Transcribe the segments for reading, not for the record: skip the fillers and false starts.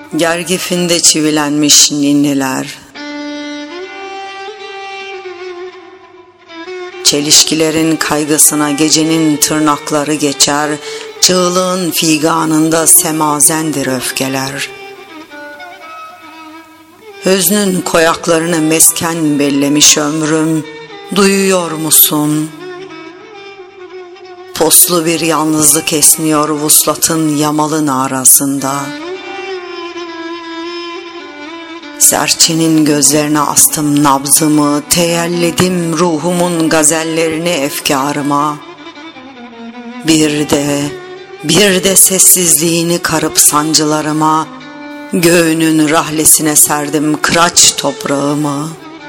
gergifinde çivilenmiş ninniler. Çelişkilerin kaygısına gecenin tırnakları geçer, çığlığın figanında semazendir öfkeler. Hüznün koyaklarını mesken bellemiş ömrüm, duyuyor musun? Poslu bir yalnızlık esniyor vuslatın yamalı narasında. Serçenin gözlerine astım nabzımı, teyelledim ruhumun gazellerini efkarıma. Bir de sessizliğini karıp sancılarıma, göğünün rahlesine serdim kıraç toprağımı.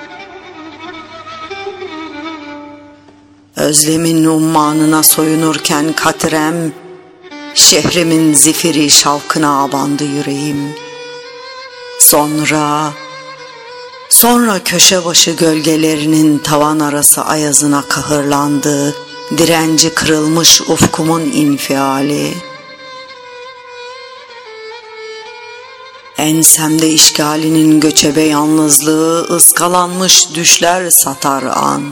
Özlemin ummanına soyunurken katrem, şehrimin zifiri şavkına abandı yüreğim. Sonra köşe başı gölgelerinin tavan arası ayazına kahırlandı, direnci kırılmış ufkumun infiali. Ensemde işgalinin göçebe yalnızlığı, ıskalanmış düşler satar an.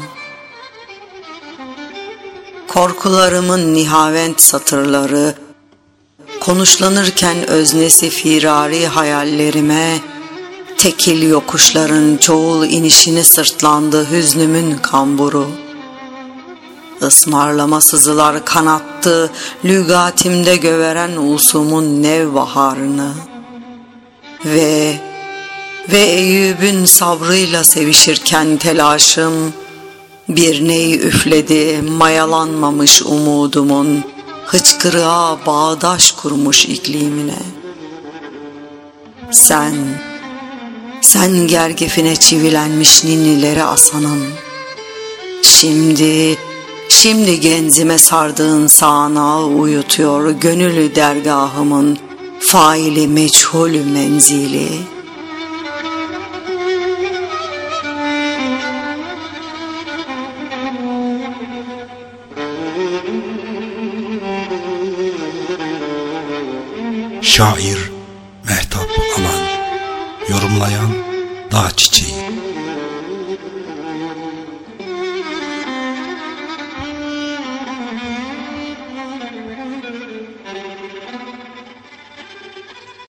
Korkularımın nihavent satırları, konuşlanırken öznesi firari hayallerime, tekil yokuşların çoğul inişini sırtlandı hüznümün kamburu. Ismarlama sızılar kanattı lügatimde göveren ulusumun nevbaharını. Ve Eyüp'ün sabrıyla sevişirken telaşım, bir ney üfledi mayalanmamış umudumun, hıçkırığa bağdaş kurmuş iklimine. Sen gergefine çivilenmiş ninnileri asanım. Şimdi genzime sardığın sağanağı uyutuyor gönül dergahımın faili meçhul menzili. Şair Mehtap Aman, yorumlayan Dağ Çiçeği.